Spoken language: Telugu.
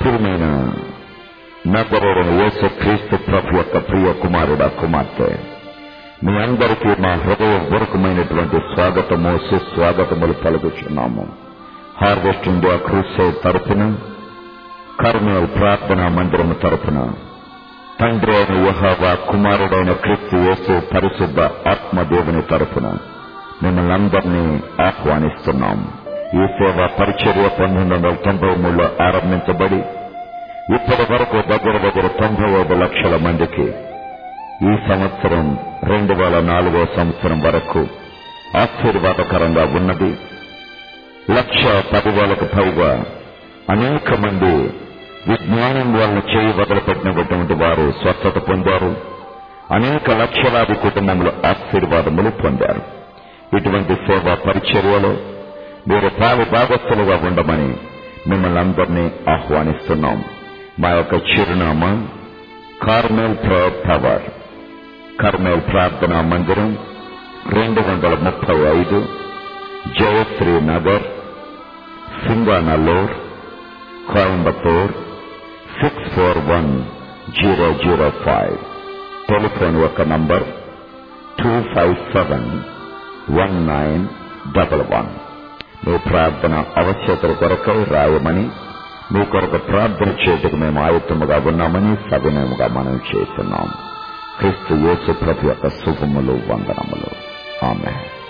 ప్రియమైన నజరేయుడైన యేసు క్రీస్తు ప్రభు యొక్క ప్రియ కుమారుడా కుమార్తె, మీ అందరికీ మా హృదయపూర్వకమైనటువంటి స్వాగతము సుస్వాగతములు పలుకుచున్నాము. హార్వెస్ట్ ఇండియా క్రూసేడ్ తరపున, కర్నూలు ప్రార్థనా మందిరము తరపున తండ్రి అయిన యెహోవా, కుమారుడైన క్రీస్తు యేసు పరిశుద్ధ ఆత్మదేవుని తరపున మిమ్మల్ని అందరినీ ఆహ్వానిస్తున్నాం. ఈ సేవ పరిచర్య 1993లో ఆరంభించబడి ఇప్పటి వరకు దగ్గర 95 లక్షల మందికి ఈ సంవత్సరం 2004వ సంవత్సరం వరకు ఆశీర్వాదకరంగా ఉన్నది. 1,10,000కు పైగా అనేక మంది విజ్ఞానం వలన చేయి వదలుపెట్టినటువంటి వారు స్వస్థత పొందారు. అనేక లక్షలాది కుటుంబములు ఆశీర్వాదములు పొందారు. ఇటువంటి సేవా పరిచర్యలో మీరు పాలు భాగస్థులుగా ఉండమని మిమ్మల్ని అందరినీ ఆహ్వానిస్తున్నాం. మా యొక్క చిరునామా కార్మెల్ ప్రేయర్ టవర్, కర్నూలు ప్రార్థనా మందిరం, 235 జయశ్రీ నగర్, సింగానల్లూర్, కోయంబత్తూర్ 641005. టెలిఫోన్ యొక్క నంబర్ 2571911. మీ ప్రార్థన అవశ్యతల కొరకై రాయమని, మీ కొరకు ప్రార్థన చేయటకు మేము ఆయుత్తముగా ఉన్నామని సవినయముగా మనం చేస్తున్నాం. క్రీస్తు యేసు ప్రభు యొక్క శుభములు, వందనములు. ఆమేన్.